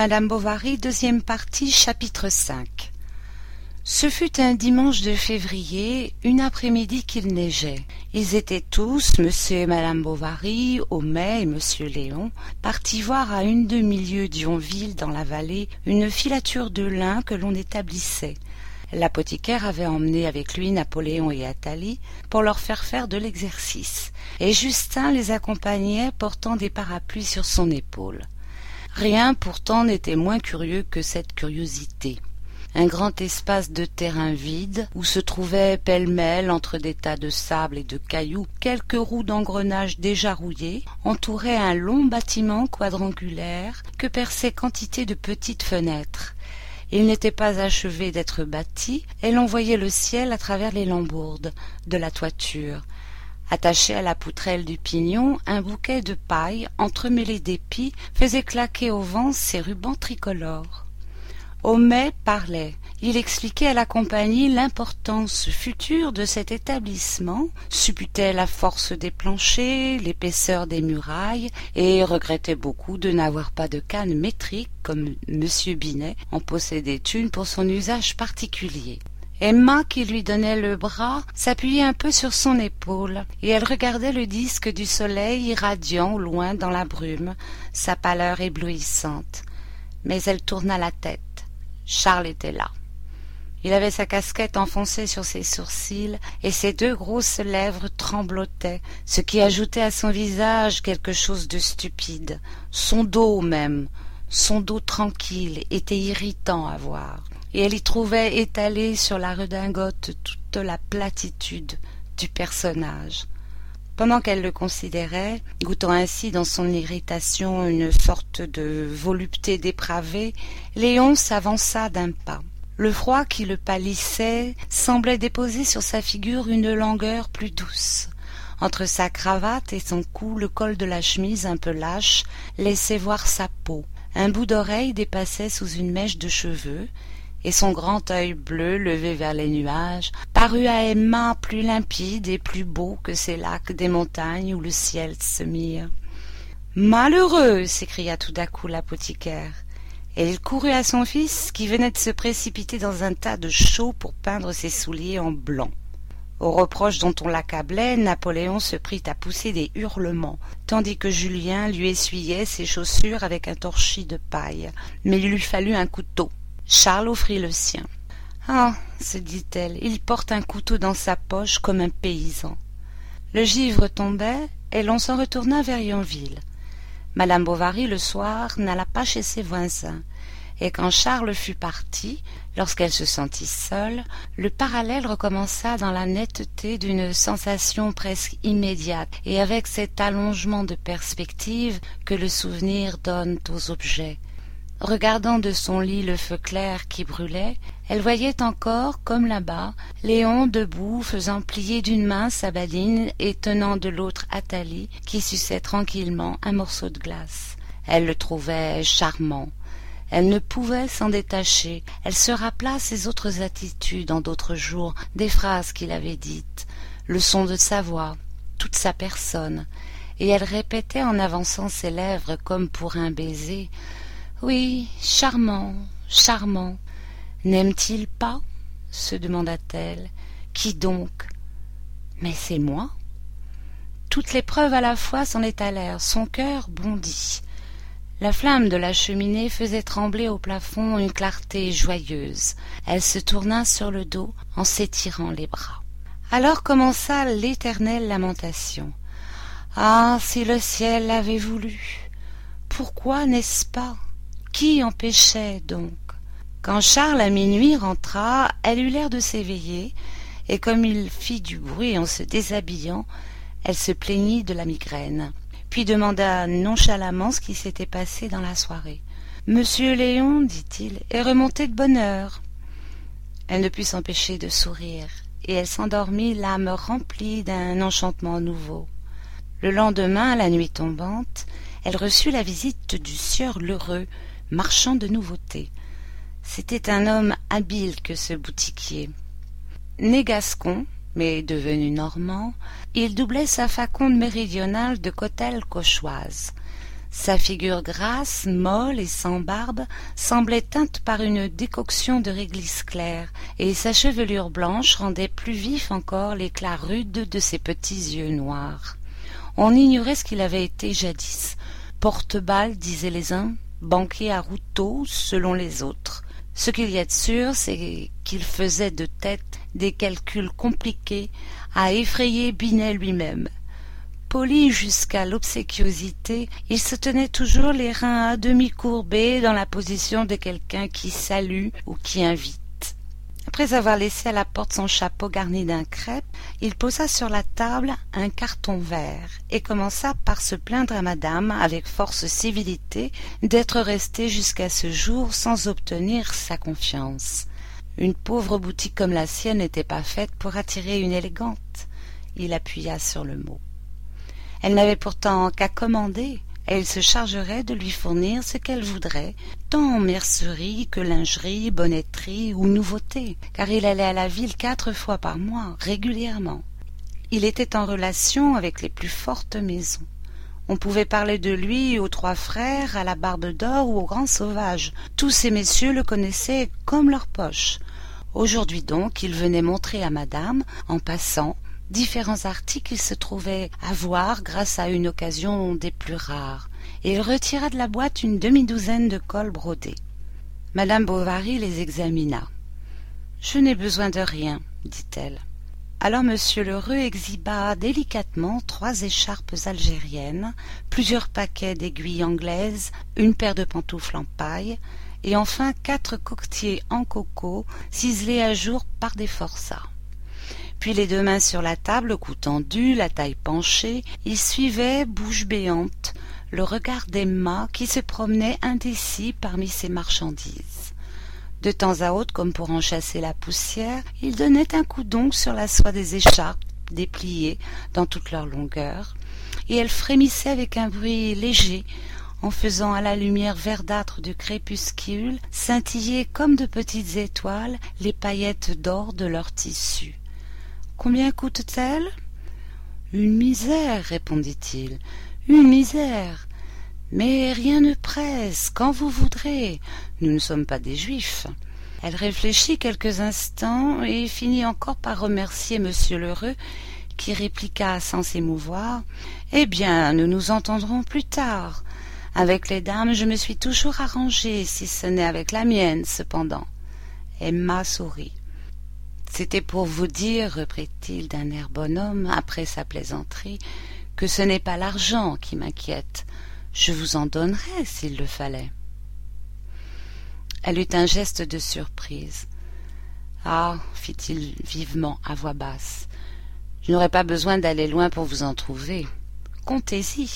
Madame Bovary, deuxième partie, chapitre 5. Ce fut un dimanche de février, une après-midi qu'il neigeait. Ils étaient tous, monsieur et madame Bovary, Homais et monsieur Léon, partis voir à une demi-lieue d'Yonville, dans la vallée, une filature de lin que l'on établissait. L'apothicaire avait emmené avec lui Napoléon et Athalie pour leur faire de l'exercice, et Justin les accompagnait portant des parapluies sur son épaule. Rien pourtant n'était moins curieux que cette curiosité. Un grand espace de terrain vide, où se trouvaient pêle-mêle, entre des tas de sable et de cailloux, quelques roues d'engrenage déjà rouillées, entourait un long bâtiment quadrangulaire que perçaient quantité de petites fenêtres. Il n'était pas achevé d'être bâti, et l'on voyait le ciel à travers les lambourdes de la toiture. Attaché à la poutrelle du pignon, un bouquet de paille, entremêlé d'épis, faisait claquer au vent ses rubans tricolores. Homais parlait. Il expliquait à la compagnie l'importance future de cet établissement, supputait la force des planchers, l'épaisseur des murailles, et regrettait beaucoup de n'avoir pas de canne métrique comme M. Binet en possédait une pour son usage particulier. Emma, qui lui donnait le bras, s'appuyait un peu sur son épaule, et elle regardait le disque du soleil irradiant au loin dans la brume, sa pâleur éblouissante. Mais elle tourna la tête. Charles était là. Il avait sa casquette enfoncée sur ses sourcils, et ses deux grosses lèvres tremblotaient, ce qui ajoutait à son visage quelque chose de stupide. Son dos même, son dos tranquille, était irritant à voir, et elle y trouvait étalée sur la redingote toute la platitude du personnage. Pendant qu'elle le considérait, goûtant ainsi dans son irritation une sorte de volupté dépravée, Léon s'avança d'un pas. Le froid qui le pâlissait semblait déposer sur sa figure une langueur plus douce. Entre sa cravate et son cou, le col de la chemise un peu lâche laissait voir sa peau. Un bout d'oreille dépassait sous une mèche de cheveux, et son grand œil bleu, levé vers les nuages, parut à Emma plus limpide et plus beau que ces lacs des montagnes où le ciel se mire. « Malheureux !» s'écria tout à coup l'apothicaire. Et il courut à son fils, qui venait de se précipiter dans un tas de chaux pour peindre ses souliers en blanc. Aux reproches dont on l'accablait, Napoléon se prit à pousser des hurlements, tandis que Julien lui essuyait ses chaussures avec un torchis de paille. Mais il lui fallut un couteau. Charles offrit le sien. « Ah !» se dit-elle, « il porte un couteau dans sa poche comme un paysan. » Le givre tombait, et l'on s'en retourna vers Yonville. Madame Bovary, le soir, n'alla pas chez ses voisins, et quand Charles fut parti, lorsqu'elle se sentit seule, le parallèle recommença dans la netteté d'une sensation presque immédiate, et avec cet allongement de perspective que le souvenir donne aux objets. Regardant de son lit le feu clair qui brûlait, elle voyait encore, comme là-bas, Léon debout, faisant plier d'une main sa badine et tenant de l'autre Athalie, qui suçait tranquillement un morceau de glace. Elle le trouvait charmant. Elle ne pouvait s'en détacher. Elle se rappela ses autres attitudes en d'autres jours, des phrases qu'il avait dites, le son de sa voix, toute sa personne, et elle répétait en avançant ses lèvres comme pour un baiser « Oui, charmant, charmant. N'aime-t-il pas ?» se demanda-t-elle. « Qui donc ?»« Mais c'est moi. » Toutes les preuves à la fois s'en étalèrent, son cœur bondit. La flamme de la cheminée faisait trembler au plafond une clarté joyeuse. Elle se tourna sur le dos en s'étirant les bras. Alors commença l'éternelle lamentation. « Ah, si le ciel l'avait voulu ! Pourquoi n'est-ce pas ? Qui empêchait donc ?» Quand Charles à minuit rentra, elle eut l'air de s'éveiller, et comme il fit du bruit en se déshabillant, elle se plaignit de la migraine, puis demanda nonchalamment ce qui s'était passé dans la soirée. « Monsieur Léon, dit-il, est remonté de bonne heure. » Elle ne put s'empêcher de sourire, et elle s'endormit l'âme remplie d'un enchantement nouveau. Le lendemain, la nuit tombante, elle reçut la visite du sieur Lheureux, marchand de nouveautés. C'était un homme habile que ce boutiquier. Né gascon, mais devenu normand, il doublait sa faconde méridionale de cotelle cauchoise. Sa figure grasse, molle et sans barbe semblait teinte par une décoction de réglisse claire, et sa chevelure blanche rendait plus vif encore l'éclat rude de ses petits yeux noirs. On ignorait ce qu'il avait été jadis. Porte-balle, disaient les uns, banquier à rouleau, selon les autres. Ce qu'il y a de sûr, c'est qu'il faisait de tête des calculs compliqués à effrayer Binet lui-même. Poli jusqu'à l'obséquiosité, il se tenait toujours les reins à demi courbés dans la position de quelqu'un qui salue ou qui invite. Après avoir laissé à la porte son chapeau garni d'un crêpe, il posa sur la table un carton vert et commença par se plaindre à madame avec force civilité d'être resté jusqu'à ce jour sans obtenir sa confiance. Une pauvre boutique comme la sienne n'était pas faite pour attirer une élégante. Il appuya sur le mot. Elle n'avait pourtant qu'à commander, et il se chargerait de lui fournir ce qu'elle voudrait, tant en mercerie que lingerie, bonnetterie ou nouveautés, car il allait à la ville 4 fois par mois, régulièrement. Il était en relation avec les plus fortes maisons. On pouvait parler de lui aux 3 frères, à la Barbe d'Or ou au Grand Sauvage. Tous ces messieurs le connaissaient comme leur poche. Aujourd'hui donc, il venait montrer à madame, en passant, différents articles qu'il se trouvait avoir grâce à une occasion des plus rares, et il retira de la boîte une demi-douzaine de cols brodés. Madame Bovary les examina. « Je n'ai besoin de rien, dit-elle. » Alors monsieur Lheureux exhiba délicatement 3 écharpes algériennes, plusieurs paquets d'aiguilles anglaises, une paire de pantoufles en paille, et enfin 4 coquetiers en coco ciselés à jour par des forçats. Puis les 2 mains sur la table, le cou tendu, la taille penchée, il suivait, bouche béante, le regard d'Emma qui se promenait indécis parmi ses marchandises. De temps à autre, comme pour en chasser la poussière, il donnait un coup d'ongle sur la soie des écharpes, dépliées dans toute leur longueur, et elle frémissait avec un bruit léger, en faisant à la lumière verdâtre du crépuscule scintiller comme de petites étoiles les paillettes d'or de leur tissu. « Combien coûte-t-elle » ? « Une misère, répondit-il, une misère. Mais rien ne presse, quand vous voudrez. Nous ne sommes pas des juifs. » Elle réfléchit quelques instants et finit encore par remercier monsieur Lheureux, qui répliqua sans s'émouvoir. « Eh bien, nous nous entendrons plus tard. Avec les dames, je me suis toujours arrangée, si ce n'est avec la mienne, cependant. » Emma sourit. « C'était pour vous dire, reprit-il d'un air bonhomme, après sa plaisanterie, que ce n'est pas l'argent qui m'inquiète. Je vous en donnerais s'il le fallait. » Elle eut un geste de surprise. « Ah, fit-il vivement à voix basse, je n'aurais pas besoin d'aller loin pour vous en trouver. Comptez-y. »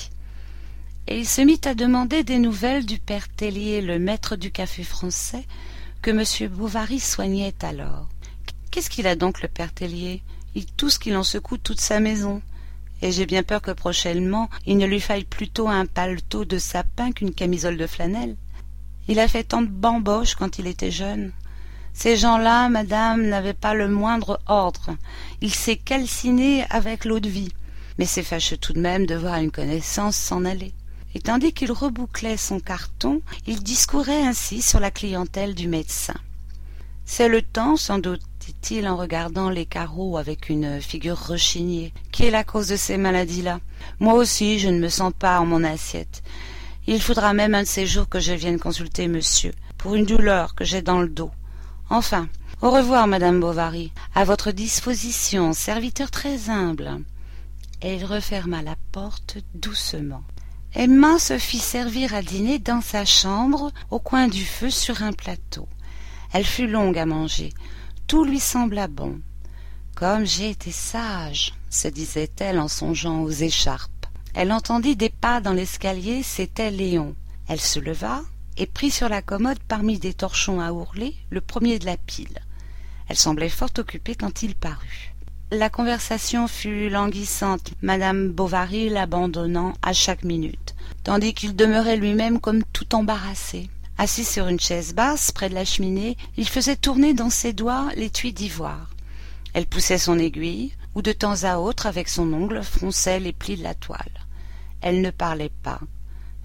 Et il se mit à demander des nouvelles du père Tellier, le maître du café français, que M. Bovary soignait alors. Qu'est-ce qu'il a donc, le père Tellier? Il tousse qu'il en secoue toute sa maison. Et j'ai bien peur que prochainement il ne lui faille plutôt un paletot de sapin qu'une camisole de flanelle. Il a fait tant de bamboches quand il était jeune. Ces gens-là, madame, n'avaient pas le moindre ordre. Il s'est calciné avec l'eau-de-vie. Mais c'est fâcheux tout de même de voir une connaissance s'en aller. Et tandis qu'il rebouclait son carton, il discourait ainsi sur la clientèle du médecin. « C'est le temps, sans doute, dit-il en regardant les carreaux avec une figure rechignée, qui est la cause de ces maladies-là. Moi aussi, je ne me sens pas en mon assiette. Il faudra même un de ces jours que je vienne consulter monsieur, pour une douleur que j'ai dans le dos. Enfin, au revoir, madame Bovary, à votre disposition, serviteur très humble. » Et il referma la porte doucement. Emma se fit servir à dîner dans sa chambre, au coin du feu, sur un plateau. Elle fut longue à manger. Tout lui sembla bon. « Comme j'ai été sage !» se disait-elle en songeant aux écharpes. Elle entendit des pas dans l'escalier, c'était Léon. Elle se leva et prit sur la commode parmi des torchons à ourler le premier de la pile. Elle semblait fort occupée quand il parut. La conversation fut languissante, madame Bovary l'abandonnant à chaque minute, tandis qu'il demeurait lui-même comme tout embarrassé. Assis sur une chaise basse, près de la cheminée, il faisait tourner dans ses doigts l'étui d'ivoire. Elle poussait son aiguille, ou de temps à autre, avec son ongle, fronçait les plis de la toile. Elle ne parlait pas.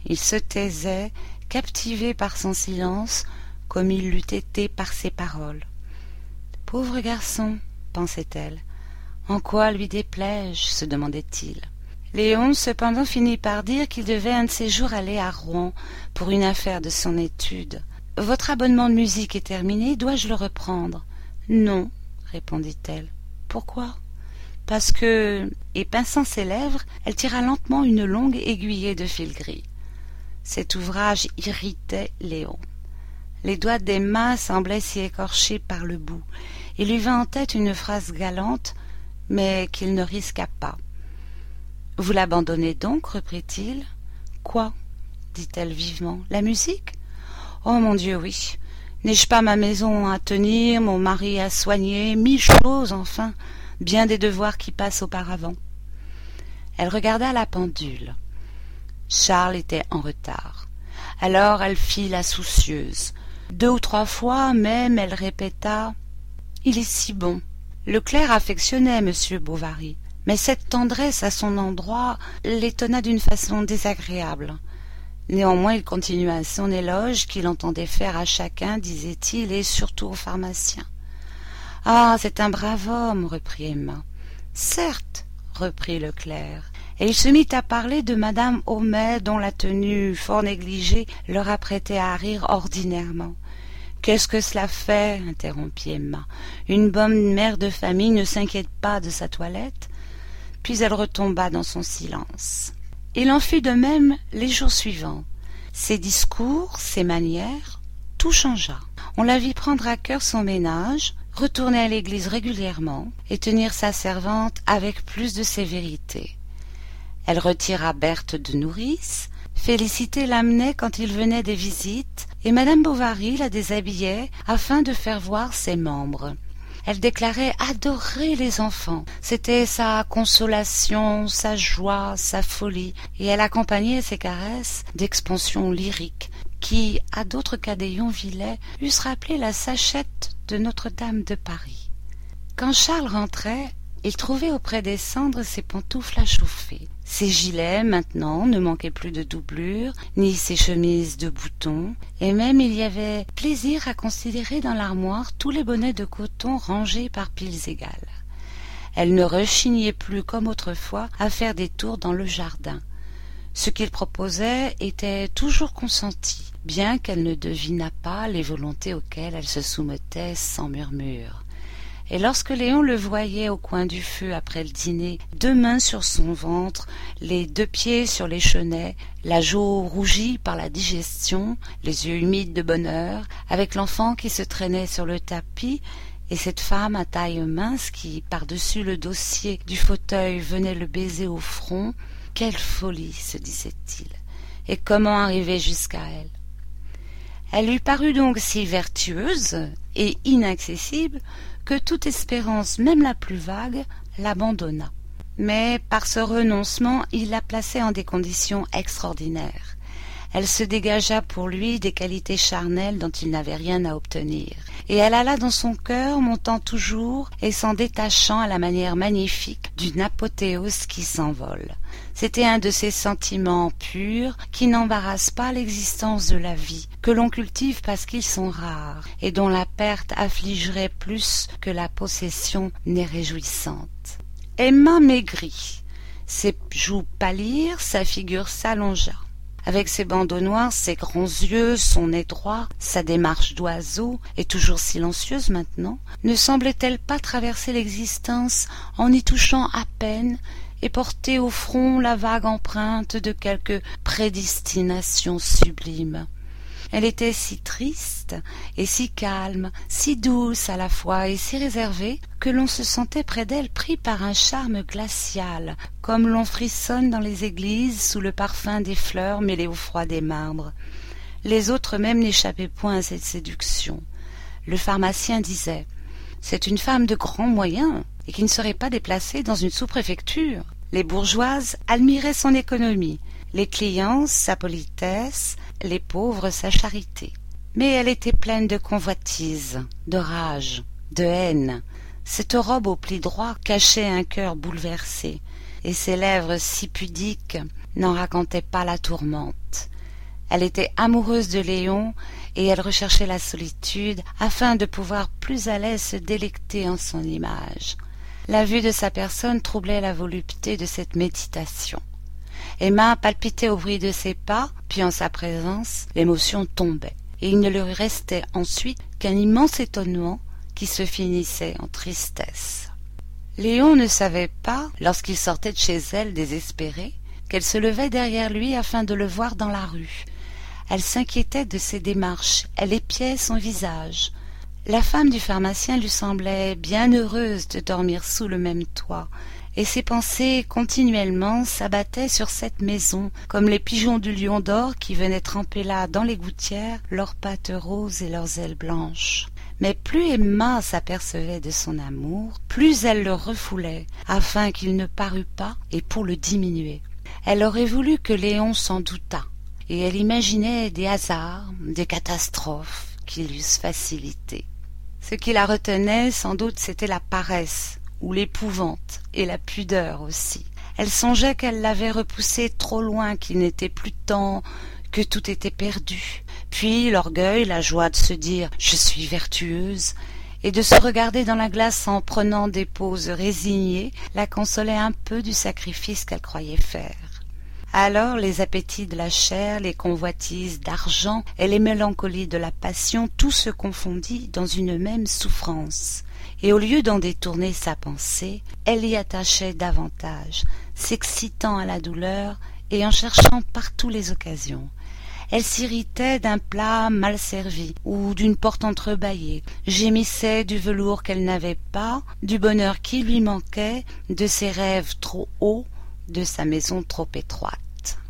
Il se taisait, captivé par son silence, comme il l'eût été par ses paroles. « Pauvre garçon, pensait-elle. En quoi lui déplais-je, se demandait-il. Léon, cependant, finit par dire qu'il devait un de ces jours aller à Rouen pour une affaire de son étude. « Votre abonnement de musique est terminé, dois-je le reprendre ?»« Non, répondit-elle. « Pourquoi ?» Parce que, et pinçant ses lèvres, elle tira lentement une longue aiguillée de fil gris. Cet ouvrage irritait Léon. Les doigts d'Emma semblaient s'y écorcher par le bout. Il lui vint en tête une phrase galante, mais qu'il ne risqua pas. « Vous l'abandonnez donc, reprit-il. « Quoi ?» dit-elle vivement. « La musique ? Oh mon Dieu, oui. N'ai-je pas ma maison à tenir, mon mari à soigner, 1000 choses, enfin, bien des devoirs qui passent auparavant. » Elle regarda la pendule. Charles était en retard. Alors elle fit la soucieuse. 2 ou 3 fois même elle répéta « Il est si bon !» Le clerc affectionnait M. Bovary, mais cette tendresse à son endroit l'étonna d'une façon désagréable. Néanmoins il continua son éloge qu'il entendait faire à chacun, disait-il, et surtout au pharmacien. « Ah, c'est un brave homme, reprit Emma. « Certes, reprit le clerc, et il se mit à parler de madame Homais, dont la tenue fort négligée leur apprêtait à rire ordinairement. « Qu'est-ce que cela fait ?» interrompit Emma. « Une bonne mère de famille ne s'inquiète pas de sa toilette ?» Puis elle retomba dans son silence. Il en fut de même les jours suivants. Ses discours, ses manières, tout changea. On la vit prendre à cœur son ménage, retourner à l'église régulièrement et tenir sa servante avec plus de sévérité. Elle retira Berthe de nourrice, Félicité l'amenait quand il venait des visites, et madame Bovary la déshabillait afin de faire voir ses membres. Elle déclarait adorer les enfants. C'était sa consolation, sa joie, sa folie, et elle accompagnait ses caresses d'expansions lyriques qui, à d'autres cas des Yonvillais, eussent rappelé la sachette de Notre-Dame de Paris. Quand Charles rentrait, il trouvait auprès des cendres ses pantoufles à chauffer. Ses gilets, maintenant, ne manquaient plus de doublure, ni ses chemises de boutons, et même il y avait plaisir à considérer dans l'armoire tous les bonnets de coton rangés par piles égales. Elle ne rechignait plus comme autrefois à faire des tours dans le jardin. Ce qu'il proposait était toujours consenti, bien qu'elle ne devinât pas les volontés auxquelles elle se soumettait sans murmure. Et lorsque Léon le voyait au coin du feu après le dîner, 2 mains sur son ventre, les 2 pieds sur les chenets, la joue rougie par la digestion, les yeux humides de bonheur, avec l'enfant qui se traînait sur le tapis, et cette femme à taille mince qui, par-dessus le dossier du fauteuil, venait le baiser au front, quelle folie, se disait-il, et comment arriver jusqu'à elle? Elle lui parut donc si vertueuse et inaccessible que toute espérance, même la plus vague, l'abandonna. Mais par ce renoncement, il la plaçait en des conditions extraordinaires. Elle se dégagea pour lui des qualités charnelles dont il n'avait rien à obtenir, et elle alla dans son cœur, montant toujours et s'en détachant à la manière magnifique d'une apothéose qui s'envole. C'était un de ces sentiments purs qui n'embarrassent pas l'existence de la vie, que l'on cultive parce qu'ils sont rares, et dont la perte affligerait plus que la possession n'est réjouissante. Emma maigrit, ses joues pâlirent, sa figure s'allongea. Avec ses bandeaux noirs, ses grands yeux, son nez droit, sa démarche d'oiseau, et toujours silencieuse maintenant, ne semblait-elle pas traverser l'existence en y touchant à peine et porter au front la vague empreinte de quelque prédestination sublime? Elle était si triste et si calme, si douce à la fois et si réservée, que l'on se sentait près d'elle pris par un charme glacial, comme l'on frissonne dans les églises sous le parfum des fleurs mêlé au froid des marbres. Les autres même n'échappaient point à cette séduction. Le pharmacien disait « C'est une femme de grands moyens et qui ne serait pas déplacée dans une sous-préfecture. » Les bourgeoises admiraient son économie, les clients sa politesse, les pauvres sa charité. Mais elle était pleine de convoitise, de rage, de haine. Cette robe aux plis droits cachait un cœur bouleversé, et ses lèvres si pudiques n'en racontaient pas la tourmente. Elle était amoureuse de Léon et elle recherchait la solitude afin de pouvoir plus à l'aise se délecter en son image. La vue de sa personne troublait la volupté de cette méditation. Emma palpitait au bruit de ses pas, puis en sa présence, l'émotion tombait, et il ne lui restait ensuite qu'un immense étonnement qui se finissait en tristesse. Léon ne savait pas, lorsqu'il sortait de chez elle désespéré, qu'elle se levait derrière lui afin de le voir dans la rue. Elle s'inquiétait de ses démarches, elle épiait son visage. La femme du pharmacien lui semblait bien heureuse de dormir sous le même toit, et ses pensées continuellement s'abattaient sur cette maison, comme les pigeons du Lion d'Or qui venaient tremper là dans les gouttières leurs pattes roses et leurs ailes blanches. Mais plus Emma s'apercevait de son amour, plus elle le refoulait, afin qu'il ne parût pas et pour le diminuer. Elle aurait voulu que Léon s'en doutât, et elle imaginait des hasards, des catastrophes qui l'eussent facilité. Ce qui la retenait, sans doute, c'était la paresse, ou l'épouvante, et la pudeur aussi. Elle songeait qu'elle l'avait repoussé trop loin, qu'il n'était plus temps, que tout était perdu. Puis l'orgueil, la joie de se dire « je suis vertueuse » et de se regarder dans la glace en prenant des poses résignées, la consolait un peu du sacrifice qu'elle croyait faire. Alors les appétits de la chair, les convoitises d'argent et les mélancolies de la passion, tout se confondit dans une même souffrance. Et au lieu d'en détourner sa pensée, elle y attachait davantage, s'excitant à la douleur et en cherchant partout les occasions. Elle s'irritait d'un plat mal servi ou d'une porte entrebâillée, gémissait du velours qu'elle n'avait pas, du bonheur qui lui manquait, de ses rêves trop hauts, de sa maison trop étroite.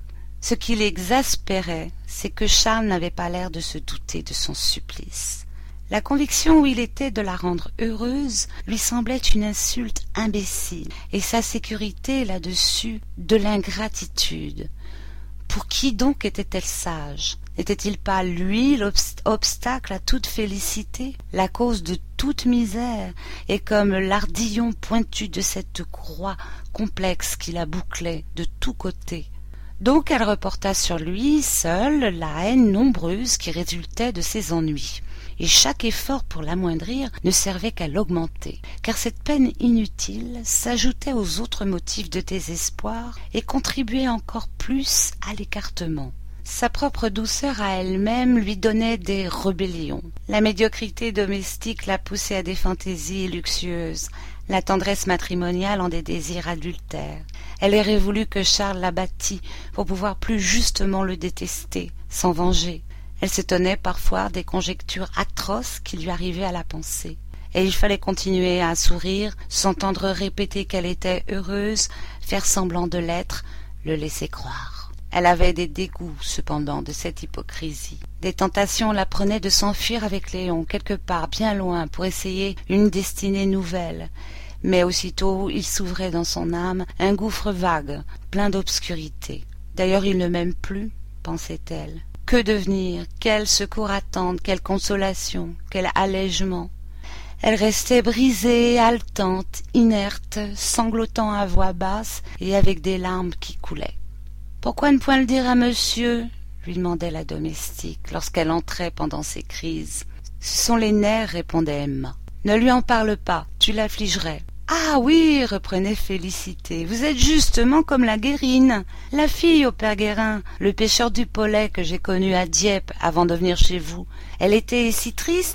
Ce qui l'exaspérait, c'est que Charles n'avait pas l'air de se douter de son supplice. La conviction où il était de la rendre heureuse lui semblait une insulte imbécile, et sa sécurité là-dessus de l'ingratitude. Pour qui donc était-elle sage? N'était-il pas lui l'obstacle à toute félicité, la cause de toute misère, et comme l'ardillon pointu de cette croix complexe qui la bouclait de tous côtés? Donc elle reporta sur lui seule la haine nombreuse qui résultait de ses ennuis, et chaque effort pour l'amoindrir ne servait qu'à l'augmenter, car cette peine inutile s'ajoutait aux autres motifs de désespoir et contribuait encore plus à l'écartement. Sa propre douceur à elle-même lui donnait des rébellions. La médiocrité domestique la poussait à des fantaisies luxueuses, la tendresse matrimoniale en des désirs adultères. Elle aurait voulu que Charles la battît pour pouvoir plus justement le détester, s'en venger. Elle s'étonnait parfois des conjectures atroces qui lui arrivaient à la pensée. Et il fallait continuer à sourire, s'entendre répéter qu'elle était heureuse, faire semblant de l'être, le laisser croire. Elle avait des dégoûts, cependant, de cette hypocrisie. Des tentations la prenaient de s'enfuir avec Léon, quelque part, bien loin, pour essayer une destinée nouvelle. Mais aussitôt il s'ouvrait dans son âme un gouffre vague, plein d'obscurité. D'ailleurs il ne m'aime plus, pensait-elle. Que devenir? Quel secours attendre? Quelle consolation? Quel allègement? Elle restait brisée, haletante, inerte, sanglotant à voix basse et avec des larmes qui coulaient. « Pourquoi ne point le dire à monsieur ?» lui demandait la domestique lorsqu'elle entrait pendant ses crises. « Ce sont les nerfs, répondait Emma. Ne lui en parle pas, tu l'affligerais. »« Ah oui, reprenait Félicité, vous êtes justement comme la Guérine, la fille au père Guérin, le pêcheur du Pollet que j'ai connu à Dieppe avant de venir chez vous. Elle était si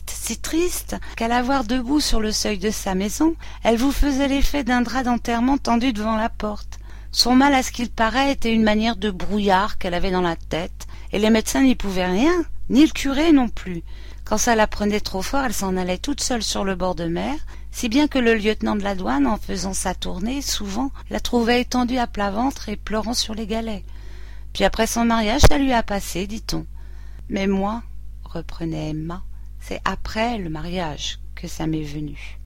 triste, qu'à la voir debout sur le seuil de sa maison, elle vous faisait l'effet d'un drap d'enterrement tendu devant la porte. Son mal, à ce qu'il paraît, était une manière de brouillard qu'elle avait dans la tête, et les médecins n'y pouvaient rien, ni le curé non plus. Quand ça la prenait trop fort, elle s'en allait toute seule sur le bord de mer, si bien que le lieutenant de la douane, en faisant sa tournée, souvent la trouvait étendue à plat ventre et pleurant sur les galets. Puis après son mariage, ça lui a passé, dit-on. Mais moi, reprenait Emma, c'est après le mariage que ça m'est venu.